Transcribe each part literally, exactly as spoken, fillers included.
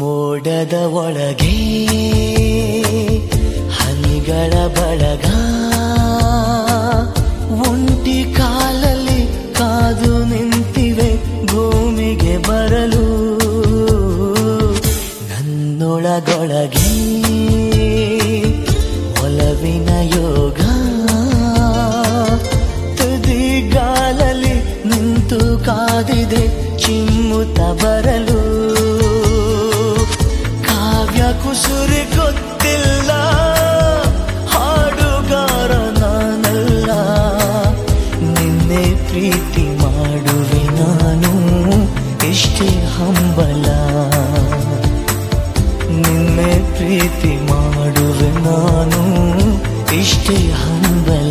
ಮೋಡದ ಒಳಗೆ ಹನಿಗಳ ಬಳಗ ಒಂಟಿ ಕಾಲಲ್ಲಿ ಕಾದು ನಿಂತಿವೆ ಭೂಮಿಗೆ ಬರಲು ನನ್ನೊಳಗೊಳಗೆ ಒಲವಿನ ಯೋಗ ತುದಿಗಾಲಲ್ಲಿ ನಿಂತು ಕಾದಿದೆ ಚಿಮ್ಮುತ್ತ ಬರಲು ಕಾವ್ಯ ಕುಸುರಿ ಗೊತ್ತಿಲ್ಲ ಹಾಡುಗಾರ ನಾನಲ್ಲ ನಿನ್ನೆ ಪ್ರೀತಿ ಮಾಡುವೆ ನಾನು ಇಷ್ಟೇ ಹಂಬಲ ನಿನ್ನೆ ಪ್ರೀತಿ ಮಾಡುವೆ ನಾನು ಇಷ್ಟೇ ಹಂಬಲ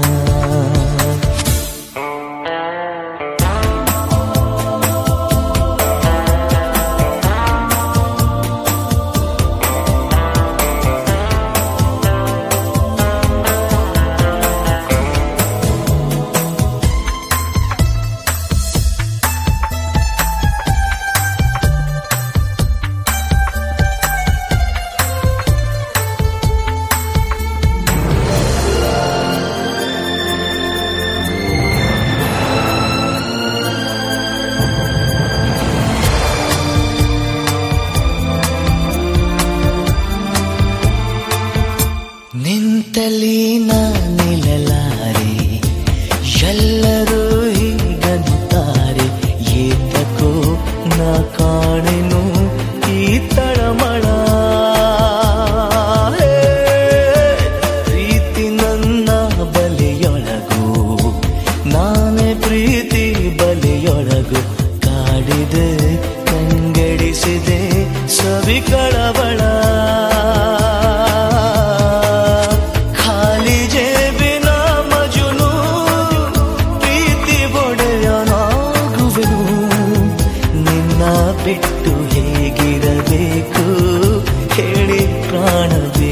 ನಿಂತಲಿ ನಾ ನಿಲ್ಲಲಾರೆ ಎಲ್ಲರೂ ಹೀಗಂತಾರೆ ಏತಕೋ ನಾ ಕಾಣೆನು ಈ ತಳಮಳ ಪ್ರೀತಿ ನನ್ನ ಬಲಿಯೊಳಗು ನಾನೇ ಪ್ರೀತಿ ಬಲಿಯೊಳಗು ಕಾಡಿದೆ ಕಂಗೆಡಿಸಿದೆ ಸವಿ ಕಳವಳ ಬಿಟ್ಟು ಹೇಗಿರಬೇಕು ಹೇಳಿ ಪ್ರಾಣವೇ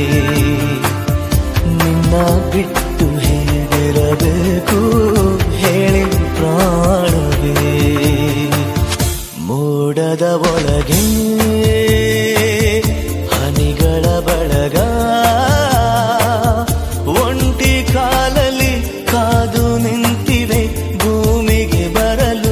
ನಿನ್ನ ಬಿಟ್ಟು ಹೇಗಿರಬೇಕು ಹೇಳಿ ಪ್ರಾಣವೇ ಮೋಡದ ಒಳಗೆ ಹನಿಗಳ ಬಳಗ ಒಂಟಿ ಕಾಲಲ್ಲಿ ಕಾದು ನಿಂತಿವೆ ಭೂಮಿಗೆ ಬರಲು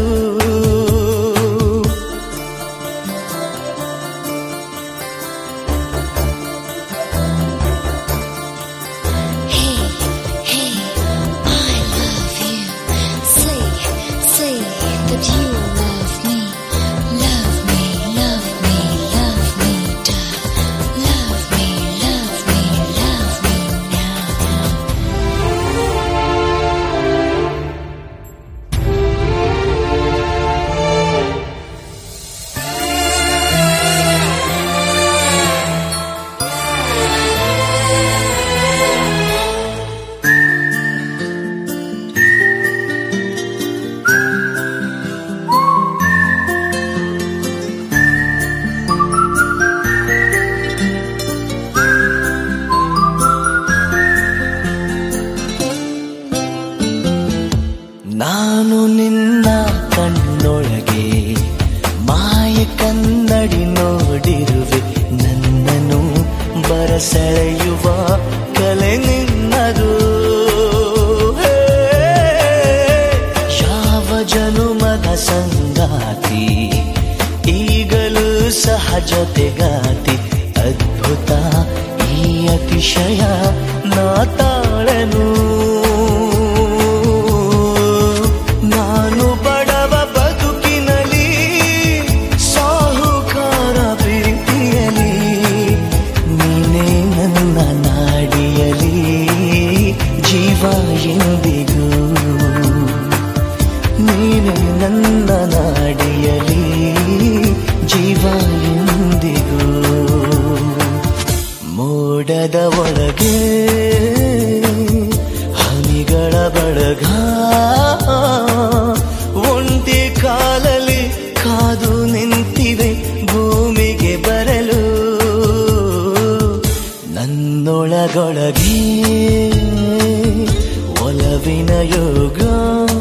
ನಾನು ನಿನ್ನ ಕಣ್ಣೊಳಗೆ ಮಾಯ ಕನ್ನಡಿ ನೋಡಿರುವೆ ನನ್ನನ್ನು ಬರಸೆಳೆಯುವ ಕಲೆ ನಿನ್ನದು ಯಾವ ಜನುಮದ ಸಂಗಾತಿ ಈಗಲೂ ಸಹ ಜೊತೆಗಾತಿ ಅದ್ಭುತ ಈ ಅತಿಶಯ ನಾ ತಾಳನು ಎಂದಿಗೂ ನೀನು ನನ್ನ ನಾಡಿಯಲಿ ಜೀವ ಎಂದಿಗೂ ಮೋಡದ ಒಳಗೆ ಹನಿಗಳ ಬಳಗ ಒಂಟಿ ಕಾಲಲ್ಲಿ ಕಾದು ನಿಂತಿವೆ ಭೂಮಿಗೆ ಬರಲು ನನ್ನೊಳಗೊಳಗೆ ಒಲವಿನ ಯೋಗ